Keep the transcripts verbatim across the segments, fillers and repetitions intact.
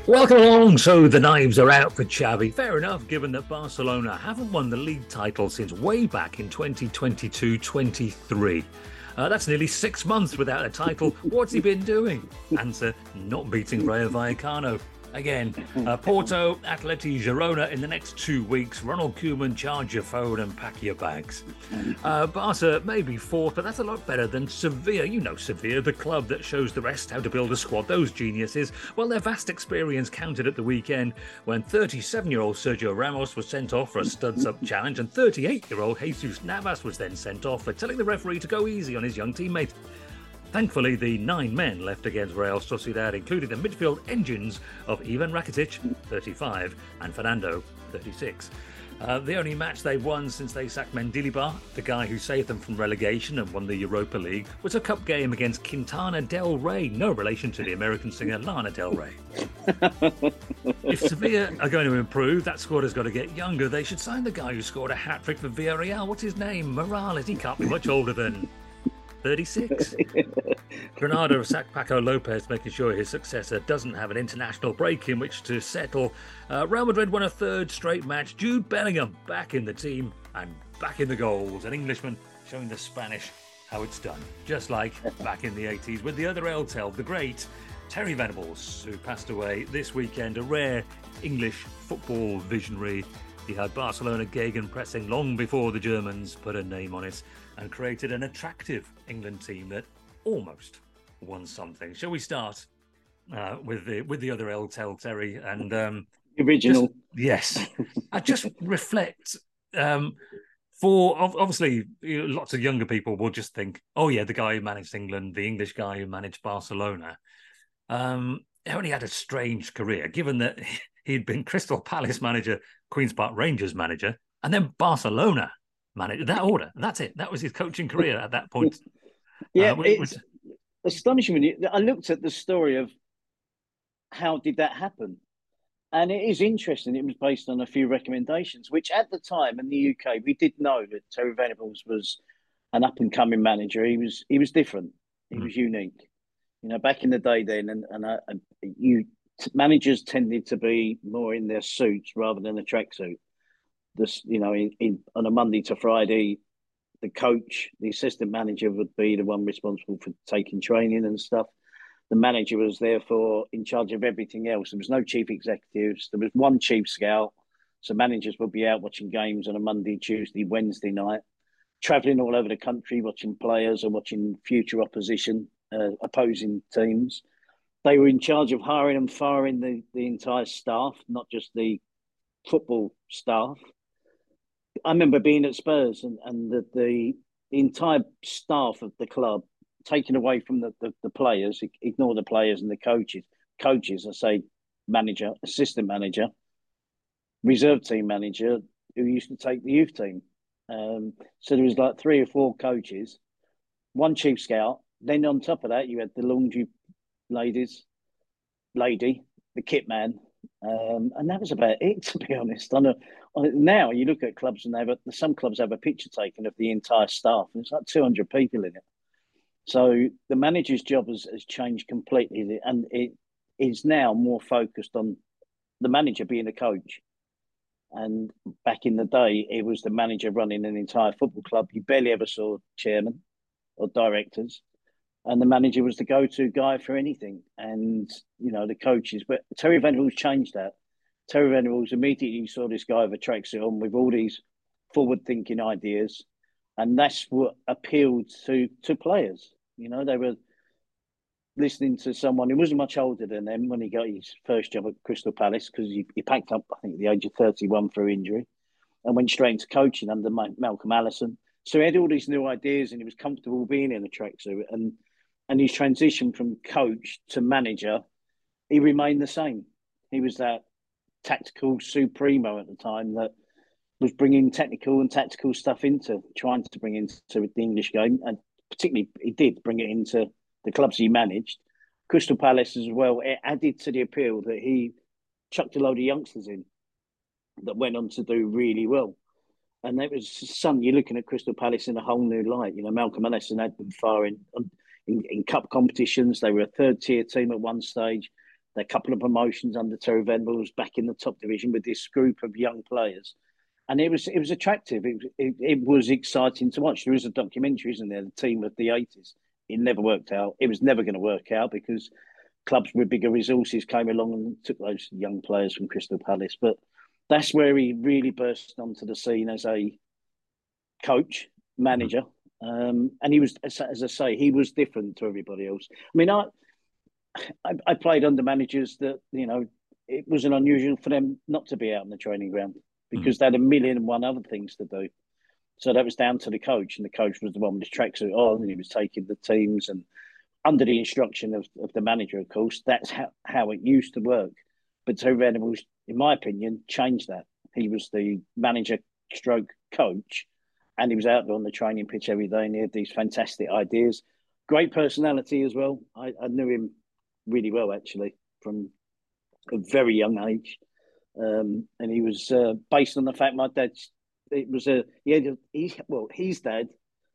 Welcome along. So the knives are out for Xavi. Fair enough, given that Barcelona haven't won the league title since way back in twenty twenty-two twenty-three. Uh, that's nearly six months without a title. What's he been doing? Answer, not beating Rayo Vallecano. Again, uh, Porto, Atleti, Girona in the next two weeks. Ronald Koeman, charge your phone and pack your bags. Uh, Barca may be fourth, but that's a lot better than Sevilla. You know Sevilla, the club that shows the rest how to build a squad. Those geniuses. Well, their vast experience counted at the weekend when thirty-seven-year-old Sergio Ramos was sent off for a studs-up challenge and thirty-eight-year-old Jesus Navas was then sent off for telling the referee to go easy on his young teammate. Thankfully, the nine men left against Real Sociedad included the midfield engines of Ivan Rakitic, thirty-five, and Fernando, thirty-six. Uh, the only match they've won since they sacked Mendilibar, the guy who saved them from relegation and won the Europa League, was a cup game against Quintana del Rey, no relation to the American singer Lana Del Rey. If Sevilla are going to improve, that squad has got to get younger. They should sign the guy who scored a hat-trick for Villarreal. What's his name? Morales. He can't be much older than thirty-six. Granada have sacked Paco Lopez, making sure his successor doesn't have an international break in which to settle. Uh, Real Madrid won a third straight match. Jude Bellingham back in the team and back in the goals. An Englishman showing the Spanish how it's done. Just like back in the eighties with the other Eltel, the great Terry Venables, who passed away this weekend. A rare English football visionary. He had Barcelona gegenpressing long before the Germans put a name on it and created an attractive England team that almost won something. Shall we start uh, with the with the other Eltel, Terry? And um, original, just, yes, I just reflect. Um, for obviously, you know, lots of younger people will just think, "Oh yeah, the guy who managed England, the English guy who managed Barcelona." Um, he only had a strange career, given that he'd been Crystal Palace manager, Queen's Park Rangers manager, and then Barcelona manager. That order, that's it. That was his coaching career at that point. Yeah, uh, which, it's astonishing when you, I looked at the story of how did that happen, and it is interesting. It was based on a few recommendations, which at the time in the U K we did know that Terry Venables was an up and coming manager. He was he was different. He mm, was unique. You know, back in the day then, and and uh, you managers tended to be more in their suits rather than a tracksuit. This, you know, in, in on a Monday to Friday, the coach, the assistant manager would be the one responsible for taking training and stuff. The manager was therefore in charge of everything else. There was no chief executives. There was one chief scout. So managers would be out watching games on a Monday, Tuesday, Wednesday night, traveling all over the country, watching players and watching future opposition, uh, opposing teams. They were in charge of hiring and firing the, the entire staff, not just the football staff. I remember being at Spurs and, and the, the, the entire staff of the club taken away from the, the, the players, ignore the players and the coaches. Coaches, I say manager, assistant manager, reserve team manager who used to take the youth team. Um, so there was like three or four coaches, one chief scout. Then on top of that, you had the laundry ladies, lady, the kit man, um, and that was about it. To be honest, on a, on a, now you look at clubs and they have a, some clubs have a picture taken of the entire staff, and it's like two hundred people in it. So the manager's job has, has changed completely, and it is now more focused on the manager being a coach. And back in the day, it was the manager running an entire football club. You barely ever saw chairman or directors, and the manager was the go-to guy for anything. And you know the coaches, but Terry Venables changed that. Terry Venables immediately saw this guy with a tracksuit on with all these forward-thinking ideas, and that's what appealed to to players. You know, they were listening to someone who wasn't much older than them when he got his first job at Crystal Palace, because he, he packed up, I think, at the age of thirty-one through injury, and went straight into coaching under Malcolm Allison. So he had all these new ideas, and he was comfortable being in a tracksuit. And and his transition from coach to manager, he remained the same. He was that tactical supremo at the time that was bringing technical and tactical stuff into, trying to bring into the English game. And particularly, he did bring it into the clubs he managed. Crystal Palace as well, it added to the appeal that he chucked a load of youngsters in that went on to do really well. And it was some, you're looking at Crystal Palace in a whole new light. You know, Malcolm Allison had them firing in, in, in cup competitions. They were a third tier team at one stage. a couple of promotions under Terry Venables back in the top division with this group of young players. And it was it was attractive. It, it, it was exciting to watch. There is a documentary, isn't there? The team of the eighties. It never worked out. It was never going to work out because clubs with bigger resources came along and took those young players from Crystal Palace. But that's where he really burst onto the scene as a coach, manager. Um, and he was, as, as I say, he was different to everybody else. I mean, I, I, I played under managers that, you know, it wasn't unusual for them not to be out on the training ground because mm. they had a million and one other things to do. So that was down to the coach, and the coach was the one with his tracksuit on, and he was taking the teams and under the instruction of, of the manager, of course. That's how, how it used to work. But Terry Venables, in my opinion, changed that. He was the manager stroke coach, and he was out there on the training pitch every day, and he had these fantastic ideas. Great personality as well. I, I knew him really well, actually, from a very young age. Um, and he was uh, based on the fact my dad's, it was a, he had a, he, well, his dad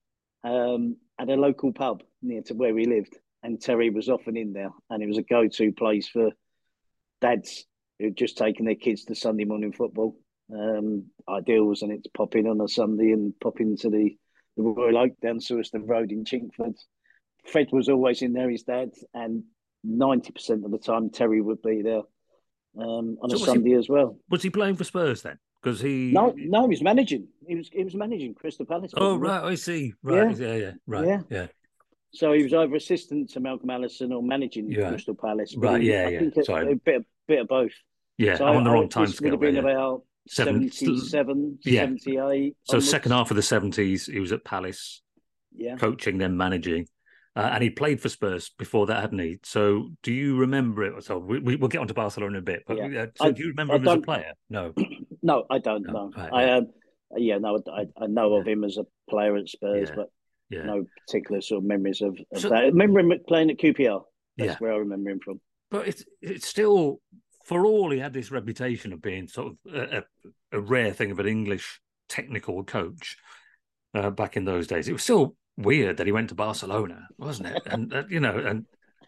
um, had a local pub near to where we lived, and Terry was often in there, and it was a go-to place for dads who'd just taken their kids to Sunday morning football. Um, ideal, wasn't it, to pop in on a Sunday and pop into the, the Royal Oak down Suiston Road in Chingford. Fred was always in there, his dad, and ninety percent of the time Terry would be there um, on so a Sunday he, as well. Was he playing for Spurs then? Because he no, no, he was managing. He was he was managing Crystal Palace. Oh right, I see. Right, yeah, yeah, yeah. right, yeah. yeah. So he was either assistant to Malcolm Allison or managing yeah. Crystal Palace. Right, he, yeah, I yeah. think Sorry, a, a bit, bit of both. Yeah, so I'm on the wrong I, time this scale. Would have been yeah. about seventy-seven, yeah. seventy-eight. So onwards. Second half of the seventies, he was at Palace, yeah, coaching, then managing. Uh, and he played for Spurs before that, hadn't he? So do you remember it? So we, we, we'll get onto Barcelona in a bit. But yeah. uh, so I, do you remember I him as a player? No. no, I don't know. No. Right, I, yeah. Um, yeah, no, I, I know yeah. of him as a player at Spurs, yeah. but yeah. no particular sort of memories of, of so, that. I remember him playing at Q P R. That's yeah. where I remember him from. But it's, it's still, for all he had this reputation of being sort of a, a, a rare thing of an English technical coach uh, back in those days, it was still weird that he went to Barcelona, wasn't it? And uh, you know, and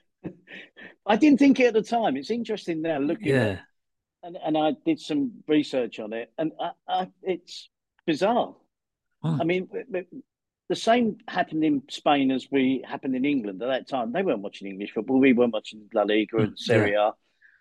I didn't think it at the time. It's interesting now looking yeah. at, and and I did some research on it, and I, I, it's bizarre. Oh. I mean, the same happened in Spain as we happened in England at that time. They weren't watching English football. We weren't watching La Liga and Serie A. Yeah.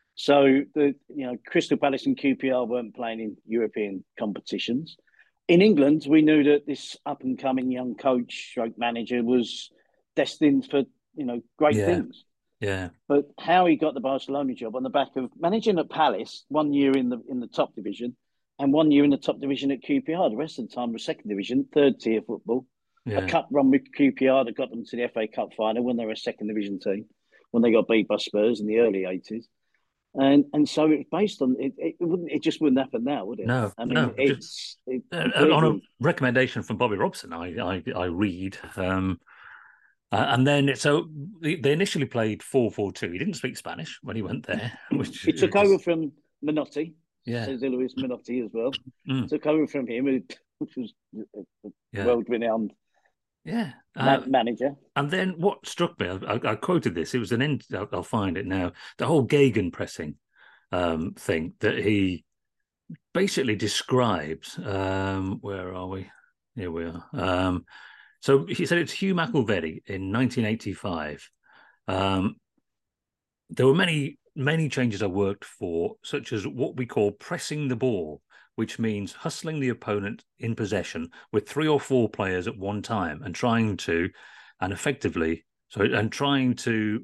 So the you know Crystal Palace and Q P R weren't playing in European competitions. In England, we knew that this up-and-coming young coach, stroke manager, was destined for, you know, great yeah. things. Yeah. But how he got the Barcelona job on the back of managing at Palace one year in the in the top division and one year in the top division at Q P R. The rest of the time was second division, third tier football. Yeah. A cup run with Q P R that got them to the F A Cup final when they were a second division team, when they got beat by Spurs in the early eighties. And and so it's based on it. It wouldn't. It just wouldn't happen now, would it? No, I mean, no. it's it completely... on a recommendation from Bobby Robson. I I, I read, um, uh, and then so they, they initially played four four two. He didn't speak Spanish when he went there. Which he took just... over from Menotti. Yeah, Jose Luis Menotti as well. Mm. Took over from him, which was a yeah. world-renowned. Yeah, uh, manager. And then what struck me, I, I quoted this. It was an end. I'll, I'll find it now. The whole Gegen pressing um, thing that he basically describes. Um, where are we? Here we are. Um, so he said it's Hugh McIlvety in nineteen eighty-five. Um, there were many, many changes I worked for, such as what we call pressing the ball, which means hustling the opponent in possession with three or four players at one time and trying to, and effectively, so and trying to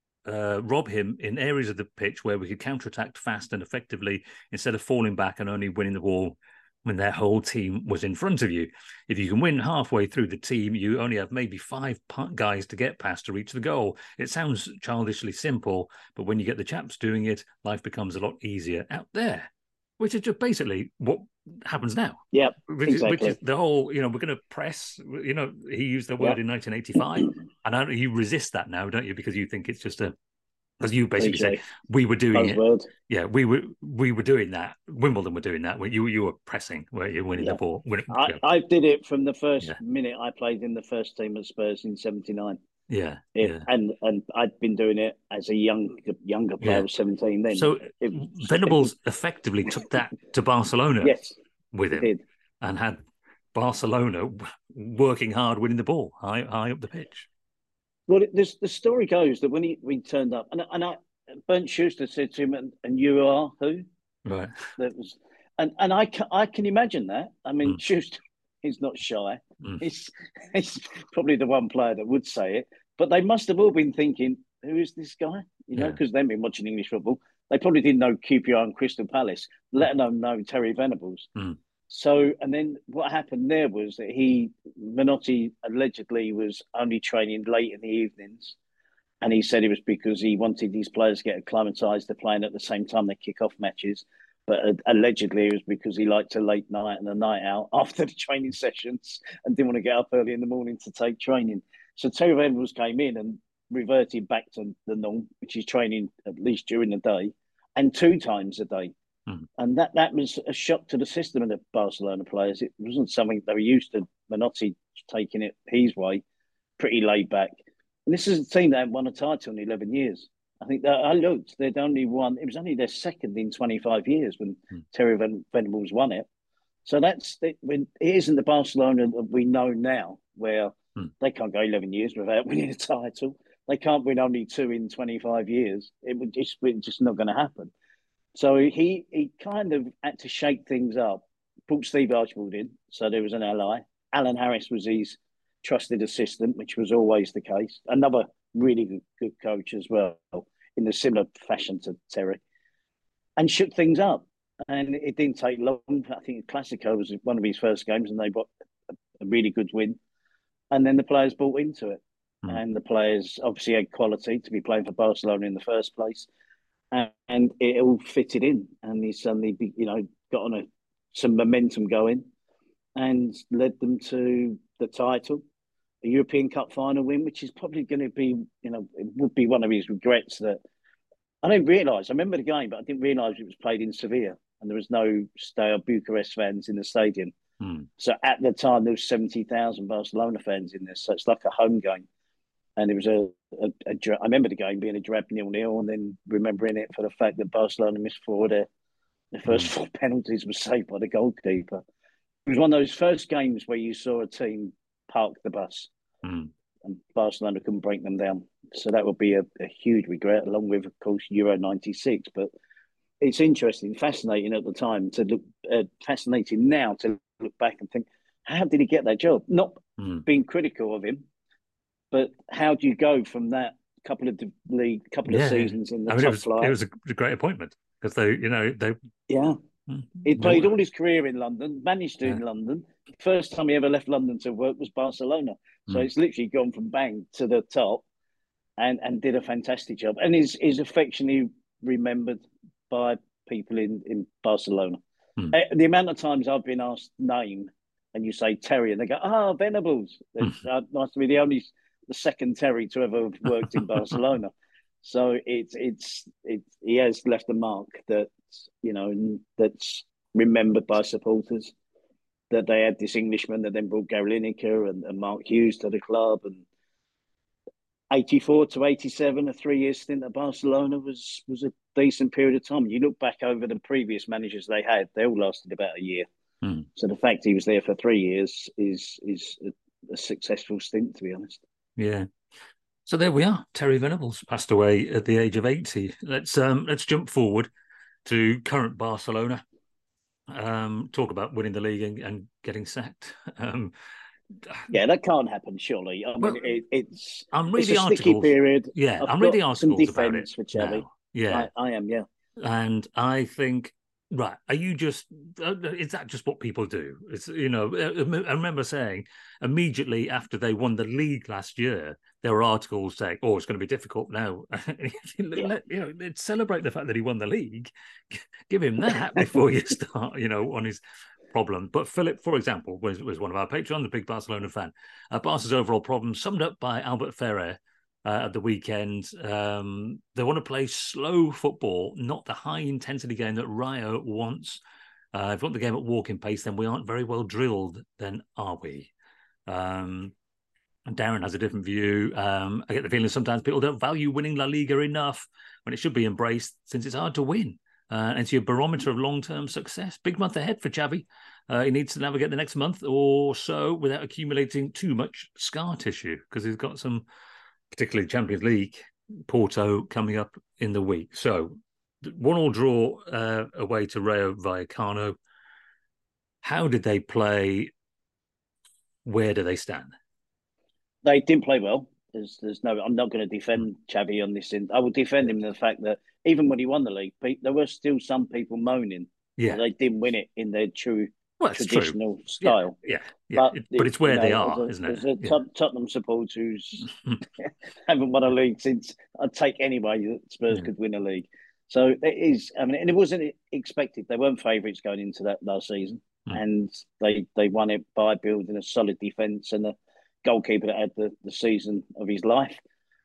uh, rob him in areas of the pitch where we could counterattack fast and effectively instead of falling back and only winning the ball when their whole team was in front of you. If you can win halfway through the team, you only have maybe five guys to get past to reach the goal. It sounds childishly simple, but when you get the chaps doing it, life becomes a lot easier out there. Which is just basically what happens now. Yeah, which, exactly. Which is the whole, you know, we're going to press, you know, he used the word yep. in nineteen eighty-five. And I, you resist that now, don't you? Because you think it's just a, as you basically say, we were doing it. Word. Yeah, we were we were doing that. Wimbledon were doing that. You you were pressing, where you're winning yeah. the ball. Winning, I, yeah. I did it from the first yeah. minute I played in the first team at Spurs in seventy-nine. Yeah, It, yeah, and and I'd been doing it as a young younger player. I yeah. was seventeen then. So It, Venables effectively took that to Barcelona yes, with it him did. and had Barcelona working hard, winning the ball high high up the pitch. Well, it, this, the story goes that when he, we turned up, and, and I, Bernd Schuster said to him, and, and you are who? Right. That was, and, and I, can, I can imagine that. I mean, Mm, Schuster is not shy. mm, He's, he's probably the one player that would say it. But they must have all been thinking, who is this guy? You know, yeah. because they've been watching English football. They probably didn't know Q P R and Crystal Palace, Mm, let alone know Terry Venables. mm, So, and then what happened there was that he, Menotti allegedly was only training late in the evenings. And he said it was because he wanted these players to get acclimatized to playing at the same time they kick off matches. But uh, allegedly, it was because he liked a late night and a night out after the training sessions and didn't want to get up early in the morning to take training. So Terry Venables came in and reverted back to the norm, which is training at least during the day and two times a day. mm, And that, that was a shock to the system of the Barcelona players. It wasn't something they were used to. Menotti taking it his way, pretty laid back. And this is a team that hadn't won a title in eleven years. I think that I looked, they'd only won, it was only their second in twenty-five years when mm, Terry Venables won it. So that's, it, it isn't the Barcelona that we know now, where mm, they can't go eleven years without winning a title. They can't win only two in twenty-five years. It would just, it's just not going to happen. So he he kind of had to shake things up. Brought Steve Archibald in, so there was an ally. Alan Harris was his trusted assistant, which was always the case. Another really good, good coach as well, in a similar fashion to Terry, and shook things up. And it didn't take long. I think Classico was one of his first games, and they got a really good win. And then the players bought into it, mm, and the players obviously had quality to be playing for Barcelona in the first place, and it all fitted in. And he suddenly, you know, got on a some momentum going, and led them to the title, a European Cup final win, which is probably going to be, you know, it would be one of his regrets that I didn't realise. I remember the game, but I didn't realise it was played in Sevilla, and there was no Steaua Bucharest fans in the stadium. mm. So at the time, there was seventy thousand Barcelona fans in there, so it's like a home game. And it was a, a, a I remember the game being a drab nil nil, and then remembering it for the fact that Barcelona missed four of their, their first Mm, four penalties were saved by the goalkeeper. It was one of those first games where you saw a team park the bus, mm. and Barcelona couldn't break them down. So that would be a, a huge regret, along with, of course, Euro ninety-six. But it's interesting, fascinating at the time to look, uh, fascinating now to look back and think, how did he get that job? Not Mm. being critical of him, but how do you go from that couple of league, couple of Yeah, seasons in the I mean, it top was it flight? was a, a great appointment because they, you know, they, Yeah, mm, he they played were, all his career in London, managed to yeah, in London. First time he ever left London to work was Barcelona. So mm, it's literally gone from bang to the top, and and did a fantastic job, and is is affectionately remembered by people in in Barcelona. mm, Uh, The amount of times I've been asked name, and you say Terry, and they go, "Ah, oh, Venables." It's mm. uh, nice to be the only, the second Terry to ever have worked in Barcelona. So it's it's it. He has left a mark that, you know, that's remembered by supporters. That they had this Englishman that then brought Gary Lineker and, and Mark Hughes to the club, and eighty-four to eighty-seven, a three-year stint at Barcelona was was a decent period of time. You look back over the previous managers they had; they all lasted about a year. Mm. So the fact he was there for three years is is a, a successful stint, to be honest. Yeah. So there we are. Terry Venables passed away at the age of eighty. Let's um let's jump forward to current Barcelona. Um, talk about winning the league and, and getting sacked. Um, Yeah, that can't happen, surely. I mean, well, it, it's I'm it's a reading sticky articles. period. Yeah, I've I'm got reading some articles about it defence for Xavi. now. Yeah, I, I am, yeah. and I think, right, are you just, uh, is that just what people do? It's, you know, I remember saying immediately after they won the league last year, there were articles saying, oh, it's going to be difficult now. Yeah. Let, you know, let's celebrate the fact that he won the league. Give him that before you start, you know, on his problem. But Philip, for example, was, was one of our patrons, a big Barcelona fan. Uh, Barca's overall problem summed up by Albert Ferrer uh, at the weekend. Um, they want to play slow football, not the high intensity game that Rayo wants. Uh, if we want the game at walking pace, then we aren't very well drilled, then are we? Um, And Darren has a different view. Um, I get the feeling sometimes people don't value winning La Liga enough when it should be embraced, since it's hard to win. Uh, and it's your barometer of long-term success. Big month ahead for Xavi. Uh, he needs to navigate the next month or so without accumulating too much scar tissue, because he's got some, particularly Champions League, Porto coming up in the week. So one all draw uh, away to Rayo Vallecano. How did they play? Where do they stand? They didn't play well. There's, there's no. I'm not going to defend Xavi on this. I will defend him in the fact that even when he won the league, there were still some people moaning yeah. that they didn't win it in their true well, traditional true. style. Yeah, yeah, but, it, but it's where you know, they are, as a, isn't it? As a yeah. Tottenham supporter who's haven't won a league since, I'd take anybody that Spurs yeah. could win a league. So it is. I mean, and it wasn't expected. They weren't favourites going into that last season, mm. and they they won it by building a solid defence and a goalkeeper that had the, the season of his life.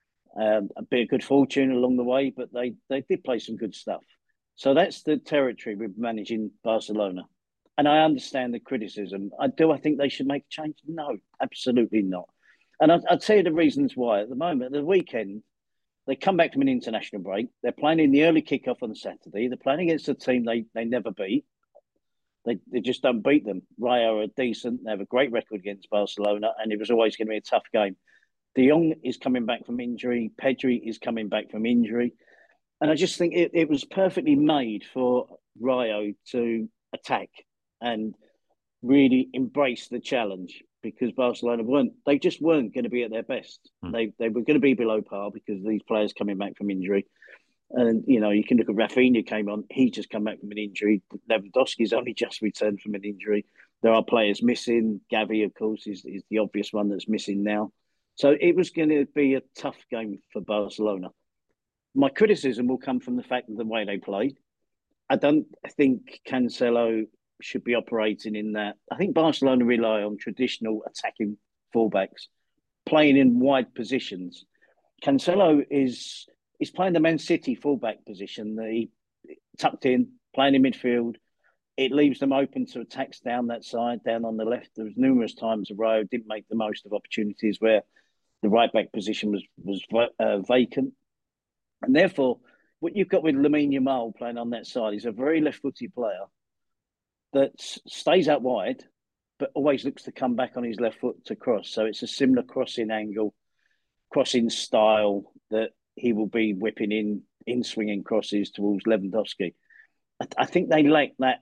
Um, a bit of good fortune along the way, but they they did play some good stuff. So that's the territory with managing Barcelona. And I understand the criticism. I do. I think they should make a change. No, absolutely not. And I'll, I'll tell you the reasons why. At the moment, at the weekend, they come back from an international break. They're playing in the early kickoff on Saturday. They're playing against a team they, they never beat. They, they just don't beat them. Rayo are decent. They have a great record against Barcelona, and it was always going to be a tough game. De Jong is coming back from injury. Pedri is coming back from injury. And I just think it, it was perfectly made for Rayo to attack and really embrace the challenge, because Barcelona weren't, they just weren't going to be at their best. Mm. They they were going to be below par because these players coming back from injury. And, you know, you can look at Rafinha came on, he's just come back from an injury. Lewandowski's only just returned from an injury. There are players missing. Gavi, of course, is, is the obvious one that's missing now. So it was going to be a tough game for Barcelona. My criticism will come from the fact of the way they played. I don't think Cancelo should be operating in that. I think Barcelona rely on traditional attacking fullbacks, playing in wide positions. Cancelo is is playing the Man City fullback position. He tucked in, playing in midfield. It leaves them open to attacks down that side, down on the left. There was numerous times Rayo didn't make the most of opportunities where the right back position was was uh, vacant, and therefore, what you've got with Lamine Yamal playing on that side is a very left-footed player that stays out wide, but always looks to come back on his left foot to cross. So it's a similar crossing angle, crossing style that he will be whipping in, in swinging crosses towards Lewandowski. I, I think they lack that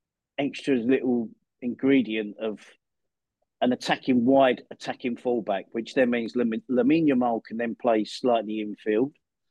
extra little ingredient of an attacking wide, attacking fullback, which then means Lamine Yamal can then play slightly infield.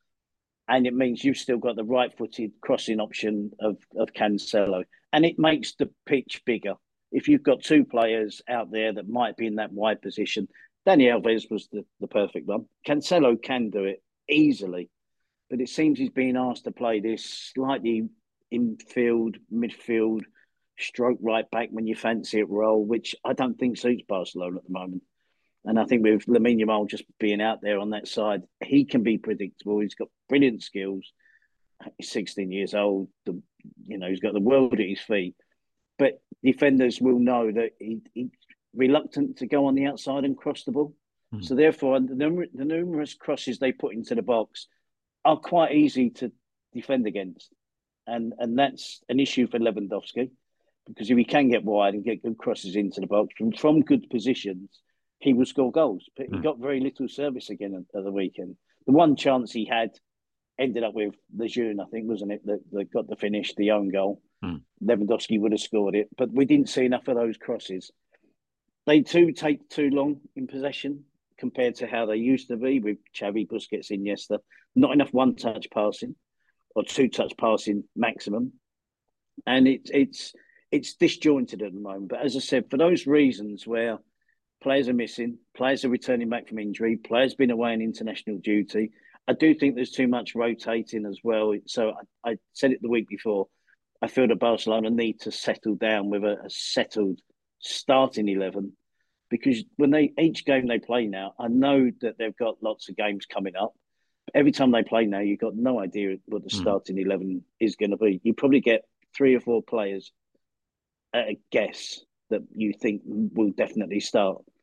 And it means you've still got the right-footed crossing option of, of Cancelo. And it makes the pitch bigger. If you've got two players out there that might be in that wide position, Dani Alves was the, the perfect one. Cancelo can do it easily, but it seems he's being asked to play this slightly infield, midfield, stroke right back when you fancy it role, which I don't think suits Barcelona at the moment. And I think with Lamine Yamal just being out there on that side, he can be predictable. He's got brilliant skills. He's sixteen years old. The, you know, he's got the world at his feet. But defenders will know that he, he's reluctant to go on the outside and cross the ball. Mm. So therefore, the, numer- the numerous crosses they put into the box are quite easy to defend against. And, and that's an issue for Lewandowski, because if he can get wide and get good crosses into the box from, from good positions, he will score goals. But he mm. got very little service again at, at the weekend. The one chance he had ended up with Lejeune, I think, wasn't it, that, that got the finish, the own goal. Mm. Lewandowski would have scored it, but we didn't see enough of those crosses. They too take too long in possession compared to how they used to be with Xavi, Busquets, Iniesta. Not enough one-touch passing or two-touch passing maximum. And it, it's it's disjointed at the moment. But as I said, for those reasons where players are missing, players are returning back from injury, players been away on international duty, I do think there's too much rotating as well. So I, I said it the week before, I feel that Barcelona need to settle down with a, a settled starting eleven, because when they each game they play now, I know that they've got lots of games coming up. Every time they play now, you've got no idea what the starting mm. eleven is going to be. You probably get three or four players at a guess that you think will definitely start.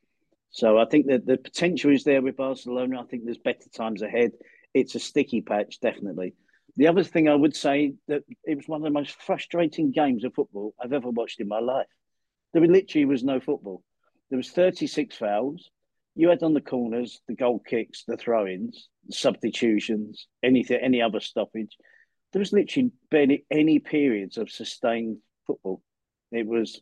So I think that the potential is there with Barcelona. I think there's better times ahead. It's a sticky patch, definitely. The other thing I would say that it was one of the most frustrating games of football I've ever watched in my life. There literally was no football. There was thirty-six fouls. You had on the corners, the goal kicks, the throw-ins, the substitutions, anything, any other stoppage. There was literally barely any periods of sustained football. It was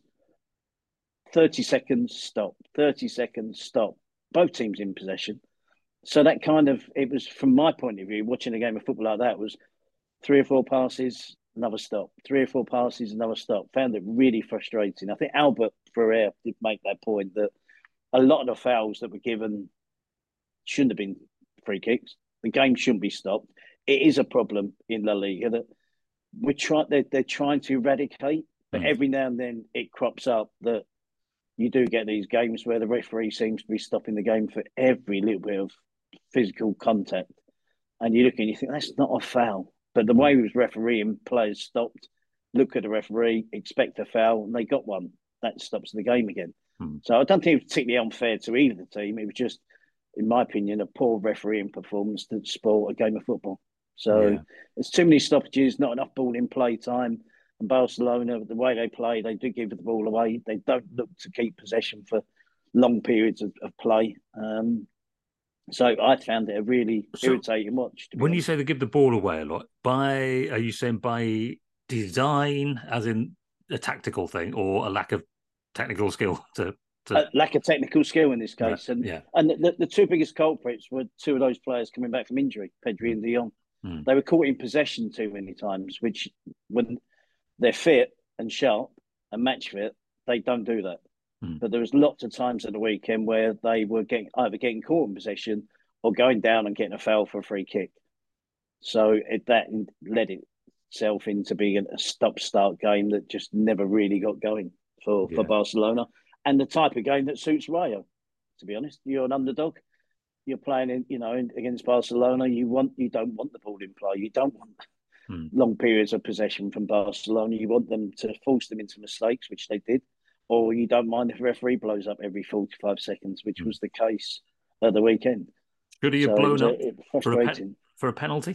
thirty seconds, stop, thirty seconds, stop. Both teams in possession. So that kind of, it was, from my point of view, watching a game of football like that was three or four passes, another stop, three or four passes, another stop. Found it really frustrating. I think Albert Ferrer did make that point that a lot of the fouls that were given shouldn't have been free kicks. The game shouldn't be stopped. It is a problem in La Liga that we're trying, they're, they're trying to eradicate, but mm. every now and then it crops up that you do get these games where the referee seems to be stopping the game for every little bit of physical contact. And you look and you think, that's not a foul. But the way he was refereeing, players stopped, look at the referee, expect a foul, and they got one. That stops the game again. Hmm. So I don't think it was particularly unfair to either team. It was just, in my opinion, a poor refereeing performance that spoiled a game of football. So yeah. There's too many stoppages, not enough ball in play time. And Barcelona, the way they play, they do give the ball away. They don't look to keep possession for long periods of, of play. Um, So I found it a really so irritating watch. When honest. you say they give the ball away a lot, by are you saying by design, as in a tactical thing, or a lack of technical skill? To, to... A lack of technical skill in this case, right. and yeah. and the, the two biggest culprits were two of those players coming back from injury, Pedri mm. and De Jong. Mm. They were caught in possession too many times, which when they're fit and sharp and match fit, they don't do that. Mm. But there was lots of times at the weekend where they were getting either getting caught in possession or going down and getting a foul for a free kick. So it, that led itself into being a stop-start game that just never really got going for, yeah. for Barcelona, and the type of game that suits Rayo. To be honest, you're an underdog. You're playing in, you know, against Barcelona. You want, you don't want the ball in play. You don't want mm. long periods of possession from Barcelona. You want them to force them into mistakes, which they did. Or you don't mind if the referee blows up every forty-five seconds, which mm. was the case at the weekend. Should he have so blown up a, for, a pe- for a penalty?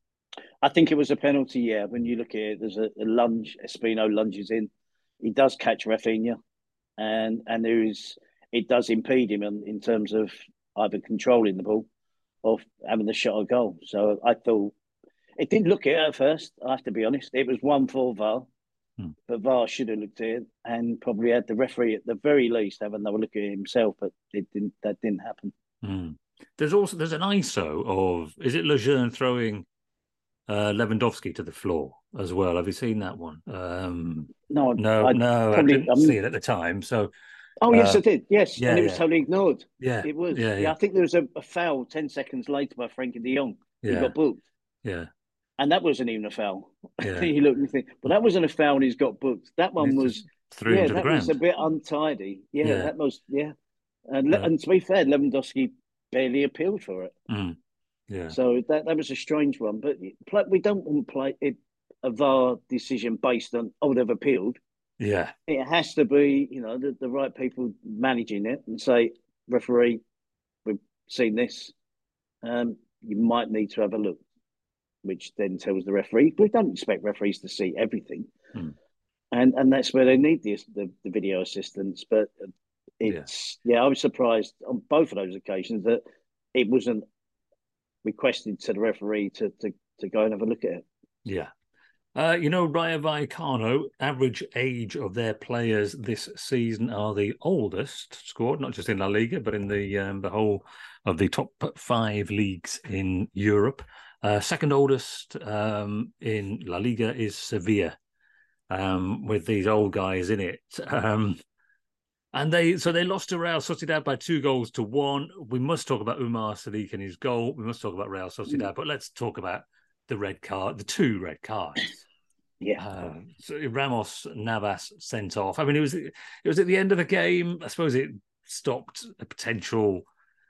I think it was a penalty, yeah. When you look at it, there's a, a lunge, Espino lunges in. He does catch Rafinha, and and there is it does impede him in, in terms of either controlling the ball or having the shot or goal. So I thought, it didn't look it at first, I have to be honest. It was one for V A R. But V A R should have looked at it and probably had the referee at the very least have another look at it himself, but it didn't. That didn't happen. Mm. There's also there's an I S O of is it Lejeune throwing uh, Lewandowski to the floor as well? Have you seen that one? Um, no, no, I, no. Probably, I didn't I'm... see it at the time. So, oh yes, uh, I did. Yes, yeah, and it was yeah. totally ignored. Yeah, it was. Yeah, yeah. yeah I think there was a, a foul ten seconds later by Frenkie De Jong. Yeah. He got booked. Yeah. And that wasn't even a foul. Yeah. He looked and think, but that wasn't a foul and he's got booked. That one was, yeah, that was a bit untidy. Yeah, yeah. that was, yeah. And, yeah. and to be fair, Lewandowski barely appealed for it. Mm. Yeah. So that, that was a strange one. But we don't want to play it, a V A R decision based on, oh, they've appealed. Yeah. It has to be, you know, the, the right people managing it and say, referee, we've seen this. Um, you might need to have a look. Which then tells the referee, we don't expect referees to see everything, hmm. and and that's where they need the the, the video assistance. But it's yeah. yeah, I was surprised on both of those occasions that it wasn't requested to the referee to to, to go and have a look at it. Yeah, uh, you know, Rayo Vallecano, average age of their players this season are the oldest squad, not just in La Liga but in the um, the whole of the top five leagues in Europe. Uh, second oldest um, in La Liga is Sevilla, um, with these old guys in it. Um, and they so they lost to Real Sociedad by two goals to one. We must talk about Umar Sadiq and his goal. We must talk about Real Sociedad, but let's talk about the red card, the two red cards. Yeah. Uh, so Ramos Navas sent off. I mean, it was it was at the end of the game. I suppose it stopped a potential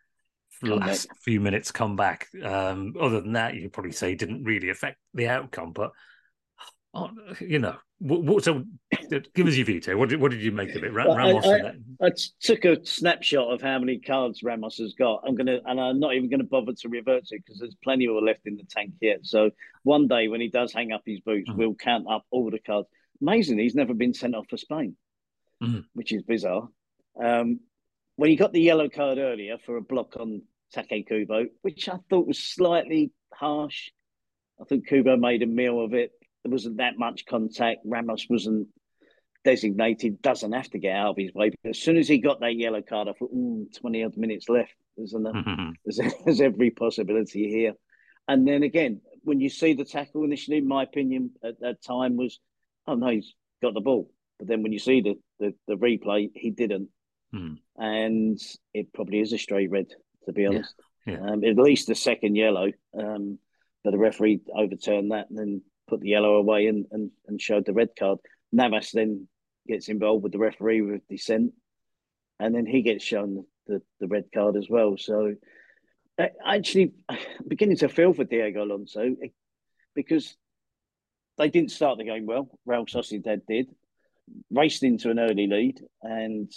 last few minutes come back. Um, other than that, you could probably say it didn't really affect the outcome. But Oh, you know, what, what, so give us your veto. What did, what did you make of it? Well, I, Ramos and I, that. I took a snapshot of how many cards Ramos has got. I'm gonna, and I'm not even going to bother to revert to it because there's plenty more left in the tank yet. So one day when he does hang up his boots, Mm. we'll count up all the cards. Amazingly, he's never been sent off for Spain, Mm. which is bizarre. Um, when he got the yellow card earlier for a block on Take Kubo, which I thought was slightly harsh. I think Kubo made a meal of it. There wasn't that much contact. Ramos wasn't designated, doesn't have to get out of his way. But as soon as he got that yellow card, I thought, mm, twenty odd minutes left. There's, enough, Mm-hmm. there's, there's every possibility here. And then again, when you see the tackle initially, my opinion at that time was, oh no, he's got the ball. But then when you see the, the, the replay, he didn't. Mm. And it probably is a straight red, to be honest. Yeah. Yeah. Um, at least the second yellow. Um, but the referee overturned that and then put the yellow away and, and, and showed the red card. Navas then gets involved with the referee with dissent, and then he gets shown the, the red card as well. So I actually I'm beginning to feel for Diego Alonso because they didn't start the game well. Real Sociedad did, raced into an early lead, and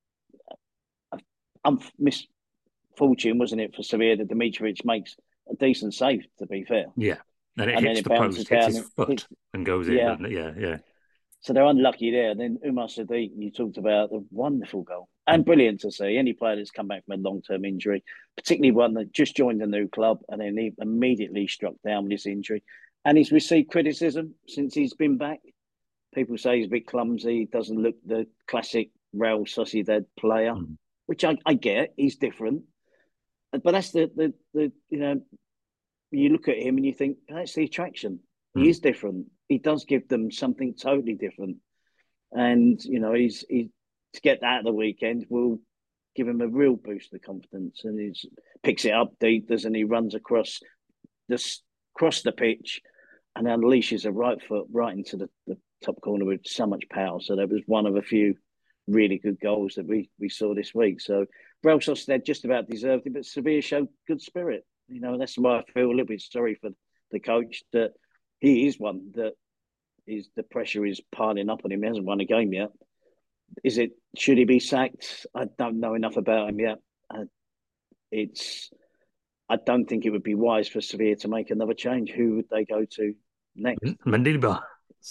I'm misfortune, wasn't it, for Sevilla that Dimitrovic makes a decent save, to be fair. Yeah. And it and hits then it the post, hits his foot hits, and goes in, yeah. doesn't it? Yeah, yeah. So they're unlucky there. And then Umar Sadiq, you talked about a wonderful goal and brilliant to see. Any player that's come back from a long-term injury, particularly one that just joined a new club and then he immediately struck down with this injury. And he's received criticism since he's been back. People say he's a bit clumsy, doesn't look the classic Real Sociedad player, mm. which I, I get. He's different. But that's the, the, the, you know, you look at him and you think, that's the attraction. He mm. is different. He does give them something totally different. And, you know, he's, he to get that at the weekend will give him a real boost of confidence. And he picks it up deep, doesn't he? Runs across this, across the pitch and unleashes a right foot right into the, the top corner with so much power. So that was one of a few really good goals that we, we saw this week. So Real Sociedad just about deserved it, but Sevilla showed good spirit. You know, that's why I feel a little bit sorry for the coach that he is one that is the pressure is piling up on him. He hasn't won a game yet. Is it, should he be sacked? I don't know enough about him yet. Uh, it's, I don't think it would be wise for Sevilla to make another change. Who would they go to next? Mendilibar.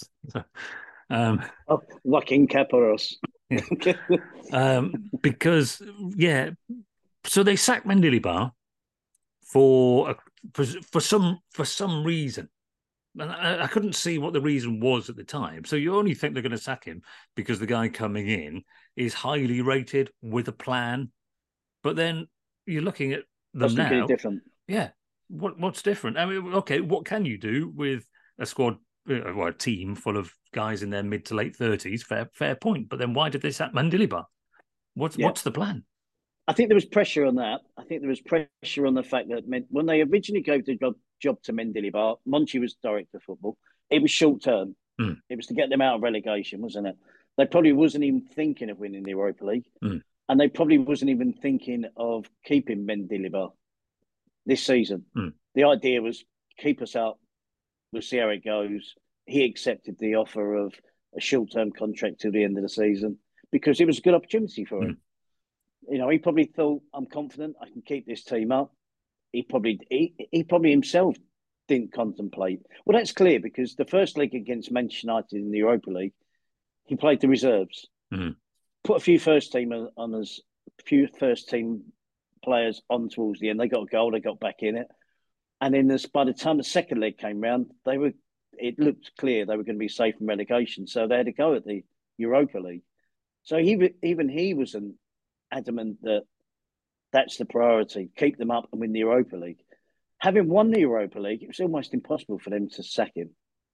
um, oh, Joaquin Caparros. Yeah. um, because, yeah, so they sacked Mendilibar for, for for some for some reason. And I, I couldn't see what the reason was at the time. So you only think they're going to sack him because the guy coming in is highly rated with a plan. But then you're looking at them That's now. Different. Yeah. What what's different? I mean, okay, what can you do with a squad, uh, well, a team full of guys in their mid to late thirties? Fair fair point. But then why did they sack Mendilibar? What's yeah. what's the plan? I think there was pressure on that. I think there was pressure on the fact that when they originally gave the job, job to Mendilibar, Monchi was director of football. It was short term. Mm. It was to get them out of relegation, wasn't it? They probably wasn't even thinking of winning the Europa League. Mm. And they probably wasn't even thinking of keeping Mendilibar this season. Mm. The idea was keep us up. We'll see how it goes. He accepted the offer of a short term contract to the end of the season because it was a good opportunity for him. Mm. You know, he probably thought, I'm confident I can keep this team up. He probably he, he probably himself didn't contemplate. Well, that's clear because the first leg against Manchester United in the Europa League, he played the reserves. Mm. Put a few first team on us, a few first team players on towards the end. They got a goal, they got back in it. And then this, by the time the second leg came round, they were it looked clear they were going to be safe from relegation. So they had to go at the Europa League. So he even he wasn't adamant that that's the priority, keep them up and win the Europa League. Having won the Europa League, it was almost impossible for them to sack him.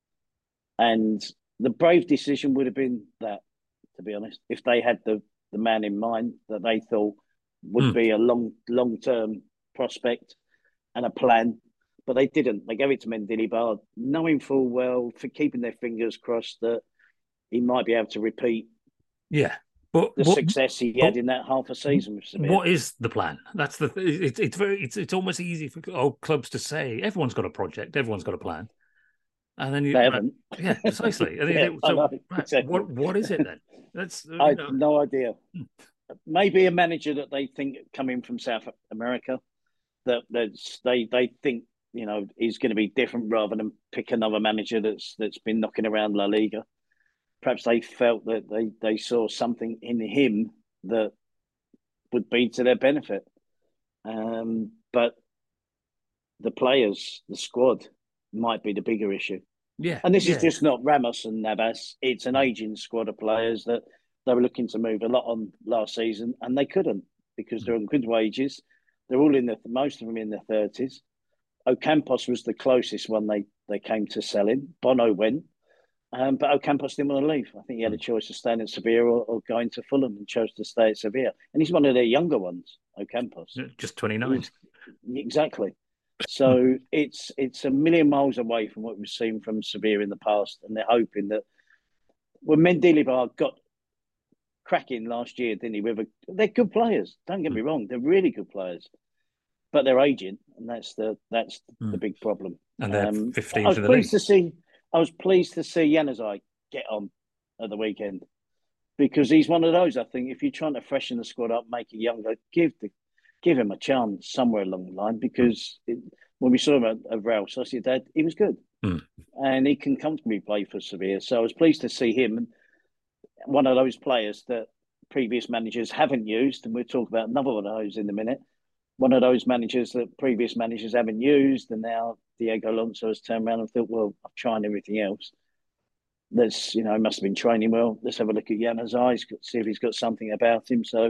And the brave decision would have been that, to be honest, if they had the, the man in mind that they thought would mm. be a long, long-term prospect and a plan. But they didn't. They gave it to Mendilibar, knowing full well, for keeping their fingers crossed that he might be able to repeat yeah. But the what, success he but, had in that half a season. With Sevilla. What is the plan? That's the. It, it's very. It's it's almost easy for oh, clubs to say everyone's got a project, everyone's got a plan. And then you, They right, haven't. yeah, precisely. And you Yeah, think, I know so, right, exactly. what what is it then? That's I you have know, no idea. Maybe a manager that they think coming from South America that that's they they think you know is going to be different rather than pick another manager that's that's been knocking around La Liga. Perhaps they felt that they they saw something in him that would be to their benefit. Um, but the players, the squad, might be the bigger issue. yeah, And this is yeah. just not Ramos and Navas. It's an aging squad of players that they were looking to move a lot on last season, and they couldn't because they're on good wages. They're all in the most of them in their thirties. Ocampos was the closest one they they came to selling. Bono went, um, but Ocampos didn't want to leave. I think he had a choice of staying at Sevilla or, or going to Fulham, and chose to stay at Sevilla. And he's one of their younger ones, Ocampos. Just twenty-nine. He's exactly. So it's it's a million miles away from what we've seen from Sevilla in the past, and they're hoping that when Mendilibar got cracking last year, didn't he? With a, they're good players. Don't get me wrong, they're really good players, but they're aging, and that's the that's the Mm. big problem. And they're Um, I fifteenth was in the pleased league. to see. I was pleased to see Januzaj get on at the weekend because he's one of those. I think if you're trying to freshen the squad up, make it younger, give the give him a chance somewhere along the line because it, when we saw him at, at Real Sociedad, he was good. Mm. And he can comfortably play for Sevilla. So I was pleased to see him, one of those players that previous managers haven't used. And we'll talk about another one of those in a minute. One of those managers that previous managers haven't used. And now Diego Alonso has turned around and thought, well, I've tried everything else. Let's, you know, he must have been training well. Let's have a look at Januzaj, see if he's got something about him. So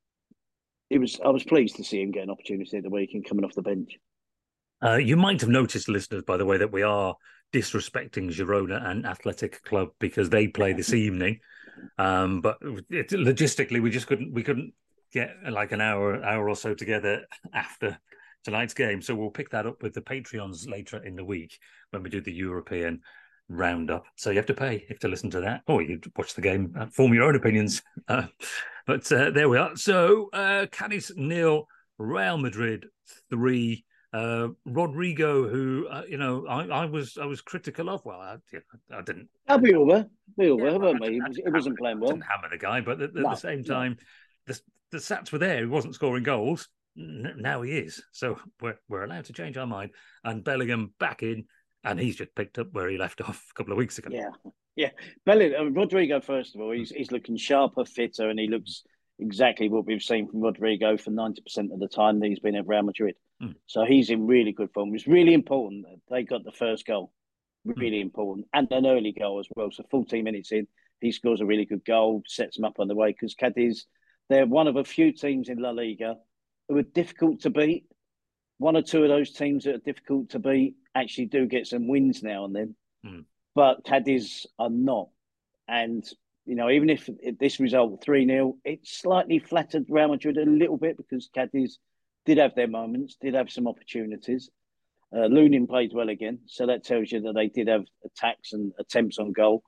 it was, I was pleased to see him get an opportunity at the weekend coming off the bench. Uh, you might have noticed, listeners, by the way, that we are disrespecting Girona and Athletic Club because they play this evening. Um, but it, logistically, we just couldn't we couldn't get like an hour hour or so together after tonight's game. So we'll pick that up with the Patreons later in the week when we do the European roundup. So you have to pay if to listen to that, or you watch the game, uh, form your own opinions. Uh, but uh, there we are. So uh, Cadiz nil, Real Madrid three. Uh, Rodrigo, who uh, you know, I, I was I was critical of. Well, I, I didn't. Oh, we all were. We all Yeah, were, well, I weren't we? didn't, It, I was, didn't it hammer, wasn't playing I didn't well. hammer the guy, but at, at the No, same no. time, the the stats were there. He wasn't scoring goals. N- now he is. So we're we're allowed to change our mind. And Bellingham back in, and he's just picked up where he left off a couple of weeks ago. Yeah, yeah. Bellingham, uh, Rodrigo, first of all, he's, he's looking sharper, fitter, and he looks exactly what we've seen from Rodrigo for ninety percent of the time that he's been at Real Madrid. Mm. So he's in really good form. It's really important that they got the first goal. Mm. Really important. And an early goal as well. So fourteen minutes in, he scores a really good goal, sets them up on the way because Cadiz, they're one of a few teams in La Liga who are difficult to beat. One or two of those teams that are difficult to beat actually do get some wins now and then. Mm. But Cadiz are not. And, you know, even if this result three nil, it slightly flattered Real Madrid a little bit because Cadiz did have their moments, did have some opportunities. Uh, Lunin played well again. So that tells you that they did have attacks and attempts on goal.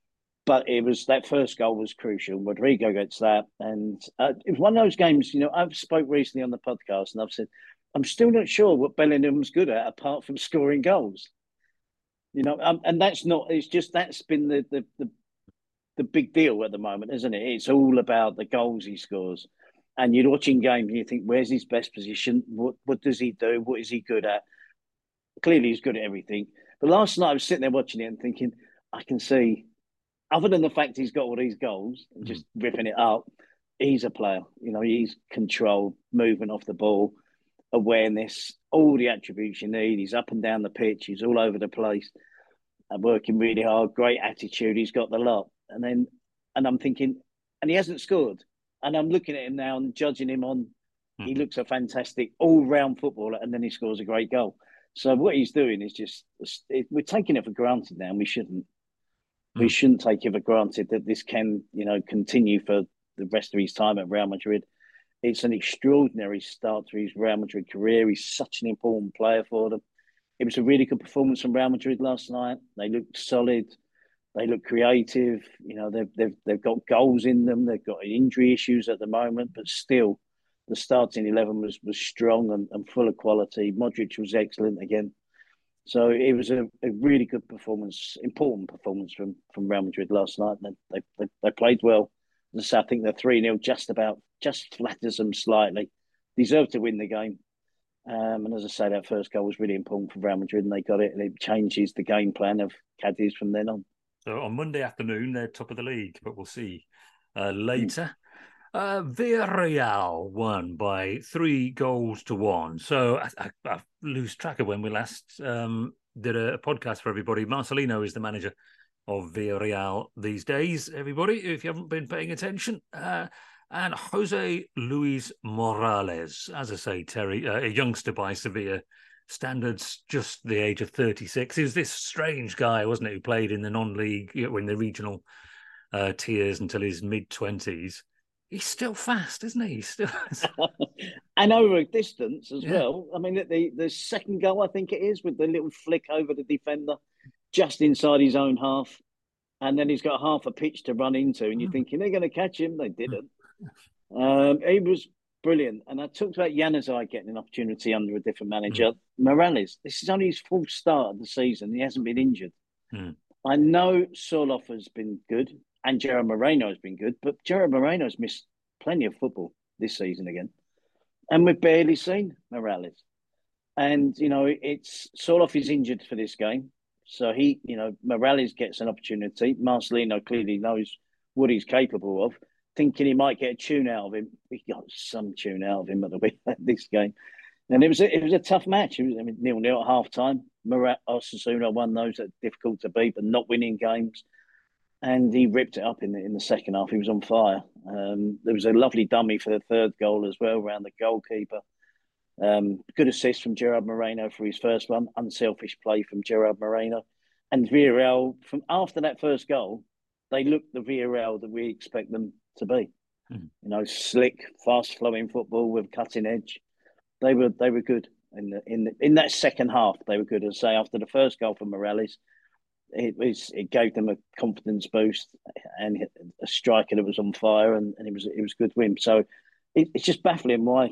But it was that first goal was crucial. Rodrigo gets that. And uh, it was one of those games, you know, I've spoke recently on the podcast and I've said, I'm still not sure what Bellingham's good at apart from scoring goals. You know, um, and that's not, it's just, that's been the, the, the, the big deal at the moment, isn't it? It's all about the goals he scores. And you're watching games and you think, where's his best position? What, what does he do? What is he good at? Clearly, he's good at everything. But last night, I was sitting there watching it and thinking, I can see, other than the fact he's got all these goals and just mm. ripping it up, he's a player. You know, he's control, movement off the ball, awareness, all the attributes you need. He's up and down the pitch. He's all over the place, and working really hard. Great attitude. He's got the lot. And then, and I'm thinking, and he hasn't scored. And I'm looking at him now and judging him on. Mm-hmm. He looks a fantastic all-round footballer, and then he scores a great goal. So what he's doing is just it, we're taking it for granted now, and we shouldn't. Mm. We shouldn't take it for granted that this can, you know, continue for the rest of his time at Real Madrid. It's an extraordinary start to his Real Madrid career. He's such an important player for them. It was a really good performance from Real Madrid last night. They looked solid. They look creative. You know, they've they've they've got goals in them. They've got injury issues at the moment, but still, the starting eleven was was strong and, and full of quality. Modric was excellent again. So it was a, a really good performance, important performance from, from Real Madrid last night. They, they, they, they played well. As I say, I think the three nil just about, just flatters them slightly. Deserved to win the game. Um, and as I say, that first goal was really important for Real Madrid, and they got it, and it changes the game plan of Cadiz from then on. So on Monday afternoon, they're top of the league, but we'll see uh, later. Mm. Uh, Villarreal won by three goals to one. So I, I, I lose track of when we last um, did a, a podcast for everybody. Marcelino is the manager of Villarreal these days, everybody, if you haven't been paying attention. Uh, and Jose Luis Morales, as I say, Terry, uh, a youngster by Sevilla standards, just the age of thirty-six. He was this strange guy, wasn't it, who played in the non-league, you know, in the regional uh, tiers until his mid-twenties. He's still fast, isn't he? He's still and over a distance as yeah. well. I mean, the the second goal, I think it is, with the little flick over the defender, just inside his own half, and then he's got half a pitch to run into, and you're thinking they're going to catch him. They didn't. Um, he was brilliant, and I talked about Januzaj getting an opportunity under a different manager. Mm. Morales, this is only his full start of the season. He hasn't been injured. Mm. I know Soloff has been good. And Gerard Moreno has been good, but Gerard Moreno's missed plenty of football this season again. And we've barely seen Morales. And, you know, it's Soloff is injured for this game. So he, you know, Morales gets an opportunity. Marcelino clearly knows what he's capable of, thinking he might get a tune out of him. He got some tune out of him at the week this game. And it was a, it was a tough match. It was I mean, nil-nil at half-time. Osasuna won those that are difficult to beat, but not winning games. And he ripped it up in the in the second half. He was on fire. Um, there was a lovely dummy for the third goal as well, around the goalkeeper. Um, good assist from Gerard Moreno for his first one. Unselfish play from Gerard Moreno. And Villarreal, from after that first goal, they looked the Villarreal that we expect them to be. Hmm. You know, slick, fast-flowing football with cutting edge. They were they were good in the in the, in that second half. They were good. As I say, after the first goal from Morales, It was. It gave them a confidence boost and a striker that was on fire, and, and it was it was a good win. So it, it's just baffling why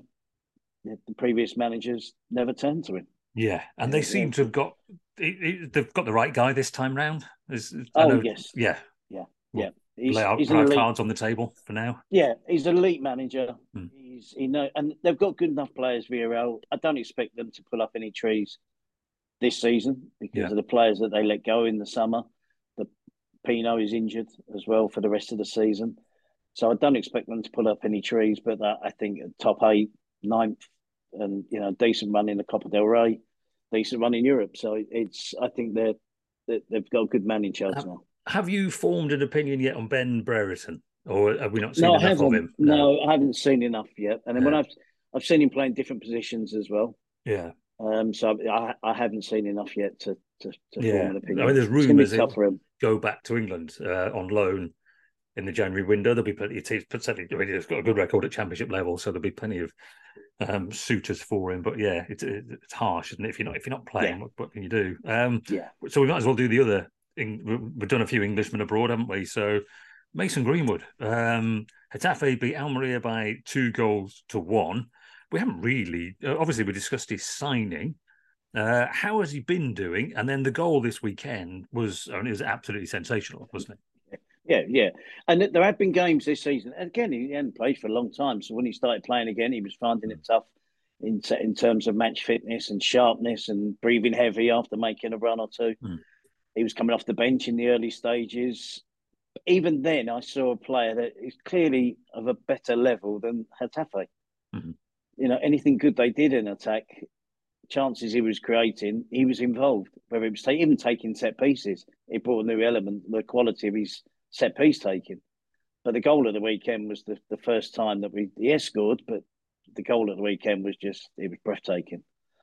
the previous managers never turned to him. Yeah, and they yeah, seem yeah. to have got it, it, they've got the right guy this time round. Is, oh know, yes, yeah, yeah, yeah. He's, lay out, he's put our cards on the table for now. Yeah, he's an elite manager. Hmm. He's you know, and they've got good enough players. Villarreal. I don't expect them to pull up any trees this season because yeah. of the players that they let go in the summer. The Pino is injured as well for the rest of the season. So I don't expect them to pull up any trees, but uh, I think top eight, ninth, and, you know, decent run in the Copa del Rey, decent run in Europe. So it's, I think they're, they've got good manning chance have, now. Have you formed an opinion yet on Ben Brereton? Or have we not seen no, enough of him? No. no, I haven't seen enough yet. And then yeah. when I've, I've seen him playing different positions as well. Yeah. Um, so I, I haven't seen enough yet to to, to yeah. form an opinion. I mean, there's rumours he'll go back to England uh, on loan in the January window. There'll be plenty of teams, certainly, I mean, he's got a good record at Championship level, so there'll be plenty of um, suitors for him. But yeah, it's it's harsh, isn't it? If you're not if you're not playing, yeah. what, what can you do? Um, yeah. So we might as well do the other. We've done a few Englishmen abroad, haven't we? So Mason Greenwood, um, Getafe beat Almeria by two goals to one. We haven't really, obviously, we discussed his signing. Uh, how has he been doing? And then the goal this weekend was, I mean, it was absolutely sensational, wasn't it? Yeah, yeah. And there have been games this season. Again, he hadn't played for a long time. So when he started playing again, he was finding it tough in, in terms of match fitness and sharpness and breathing heavy after making a run or two. Mm. He was coming off the bench in the early stages. Even then, I saw a player that is clearly of a better level than Getafe. Mm-hmm. You know, anything good they did in attack, chances he was creating, he was involved. Whether it was take, even taking set pieces, it brought a new element, the quality of his set piece taking. But the goal of the weekend was the, the first time that we he has scored, but the goal of the weekend was just, it was breathtaking.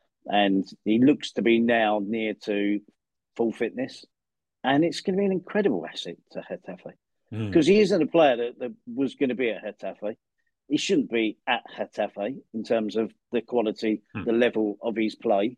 And he looks to be now near to full fitness. And it's going to be an incredible asset to Getafe. Because mm. he isn't a player that, that was going to be at Getafe. He shouldn't be at Getafe in terms of the quality, mm. the level of his play.